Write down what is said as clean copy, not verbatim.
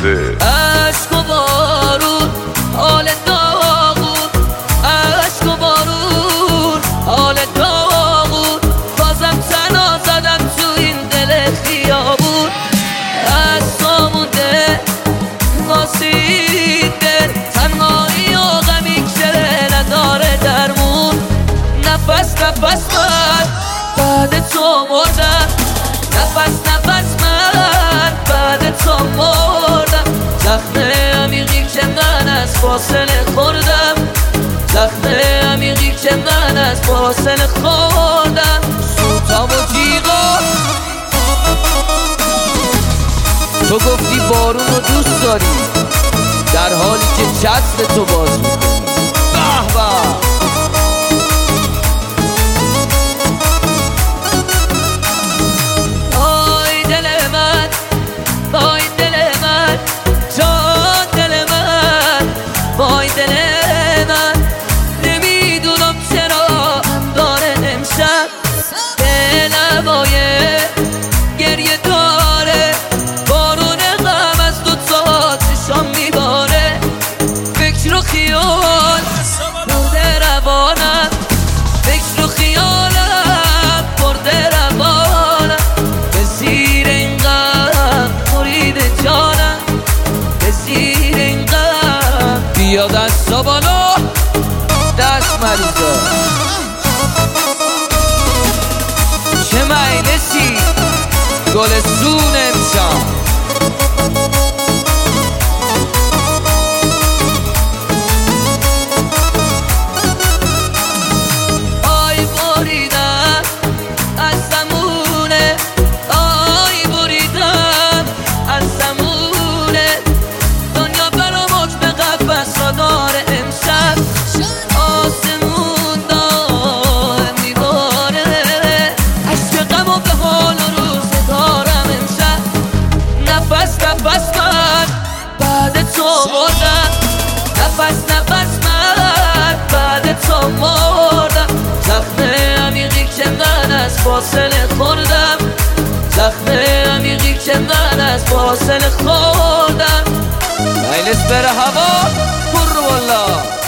مریضه. عشق و بارون حال داغون، عشق و بارون حال داغون، بازم تنها زدم تو این دل خیابون. از تو مونده ناسیده تنهایی و غمی که نداره درمون. نفس نفس من بعد تو مردم، نفس نفس من بعد تو مردم. زخم عمیقی که من از فاصله خوردم، زخم عمیقی که من از فاصله خوردم. سوتام و جیغا تو گفتی بارون رو دوست داری، در حالی که چتر تو باز میکنی. به به گریه داره بارون غم از دو تا چشام میباره. فکر و خیال برده روانم، فکر و خیالم برده روانم. به زیر این غم مرید جانم، به زیر این غم بیا دست بالا دست مریضا. چه مجلسی گلستون امشب، آی بریدم از زمونه، آی بریدم از زمونه. دنیا برام حکم قفس را داره امشب، آسمون داره میباره. عشق غم و به حال و روزگارم امشب. نفس نفس من بعد تو مردم، نفس نفس من بعد تو مردم. زخم عمیقی که من از فاصله خوردم، زخم عمیقی که من از فاصله خوردم. مجلس بره هوا پر والا.